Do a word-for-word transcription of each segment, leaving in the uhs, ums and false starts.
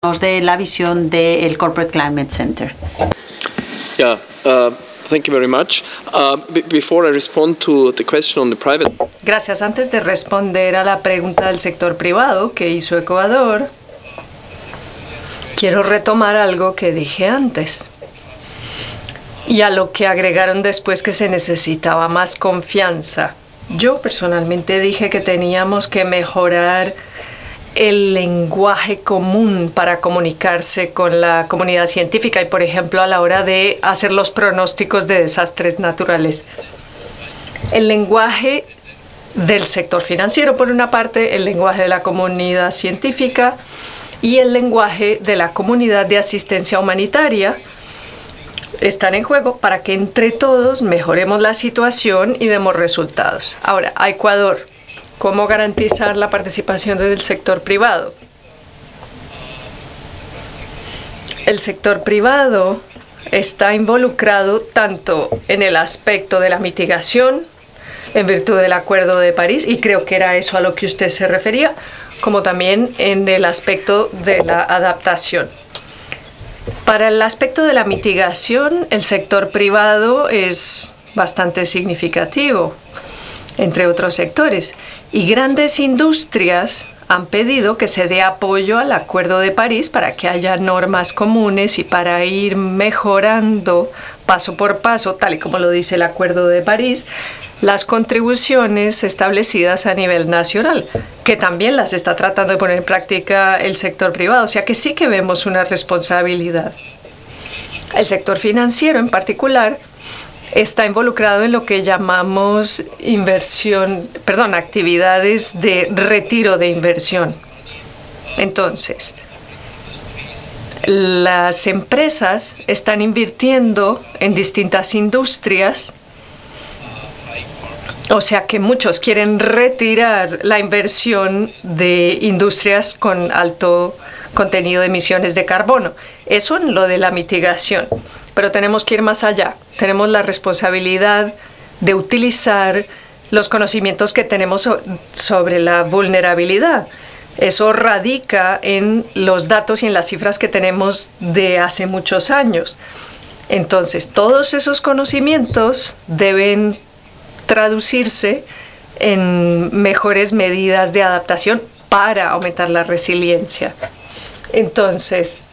de la visión del Corporate Climate Center. Yeah, uh, thank you very much. Uh, before I respond to the question on the private... Gracias. Antes de responder a la pregunta del sector privado que hizo Ecuador, quiero retomar algo que dije antes y a lo que agregaron después, que se necesitaba más confianza. Yo personalmente dije que teníamos que mejorar el lenguaje común para comunicarse con la comunidad científica y, por ejemplo, a la hora de hacer los pronósticos de desastres naturales. El lenguaje del sector financiero, por una parte, el lenguaje de la comunidad científica y el lenguaje de la comunidad de asistencia humanitaria están en juego para que entre todos mejoremos la situación y demos resultados. Ahora, a Ecuador, ¿cómo garantizar la participación del sector privado? El sector privado está involucrado tanto en el aspecto de la mitigación, en virtud del Acuerdo de París, y creo que era eso a lo que usted se refería, como también en el aspecto de la adaptación. Para el aspecto de la mitigación, el sector privado es bastante significativo, entre otros sectores, y grandes industrias han pedido que se dé apoyo al Acuerdo de París para que haya normas comunes y para ir mejorando paso por paso, tal y como lo dice el Acuerdo de París, las contribuciones establecidas a nivel nacional, que también las está tratando de poner en práctica el sector privado, o sea que sí que vemos una responsabilidad. El sector financiero en particular está involucrado en lo que llamamos inversión, perdón, actividades de retiro de inversión. Entonces, las empresas están invirtiendo en distintas industrias, o sea que muchos quieren retirar la inversión de industrias con alto contenido de emisiones de carbono. Eso en lo de la mitigación. Pero tenemos que ir más allá. Tenemos la responsabilidad de utilizar los conocimientos que tenemos sobre la vulnerabilidad. Eso radica en los datos y en las cifras que tenemos de hace muchos años. Entonces, todos esos conocimientos deben traducirse en mejores medidas de adaptación para aumentar la resiliencia. Entonces,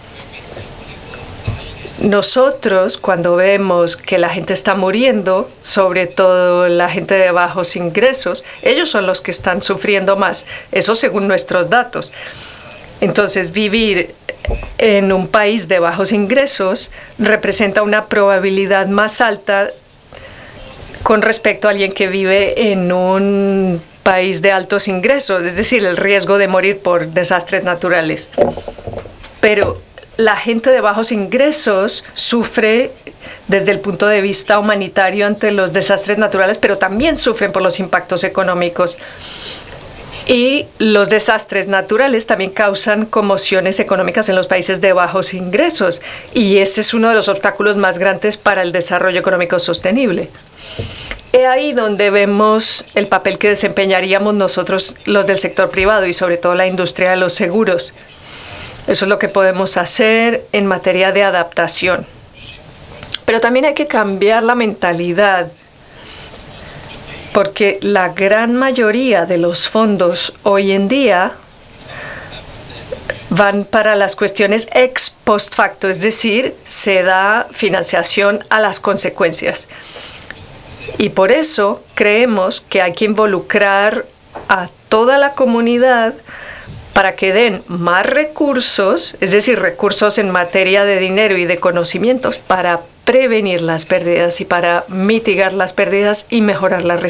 nosotros, cuando vemos que la gente está muriendo, sobre todo la gente de bajos ingresos, ellos son los que están sufriendo más, eso según nuestros datos. Entonces, vivir en un país de bajos ingresos representa una probabilidad más alta con respecto a alguien que vive en un país de altos ingresos, es decir, el riesgo de morir por desastres naturales. Pero la gente de bajos ingresos sufre desde el punto de vista humanitario ante los desastres naturales, pero también sufren por los impactos económicos. Y los desastres naturales también causan conmociones económicas en los países de bajos ingresos. Y ese es uno de los obstáculos más grandes para el desarrollo económico sostenible. Es ahí donde vemos el papel que desempeñaríamos nosotros, los del sector privado, y sobre todo la industria de los seguros. Eso es lo que podemos hacer en materia de adaptación. Pero también hay que cambiar la mentalidad, porque la gran mayoría de los fondos hoy en día van para las cuestiones ex post facto, es decir, se da financiación a las consecuencias. Y por eso creemos que hay que involucrar a toda la comunidad para que den más recursos, es decir, recursos en materia de dinero y de conocimientos para prevenir las pérdidas y para mitigar las pérdidas y mejorar la resiliencia.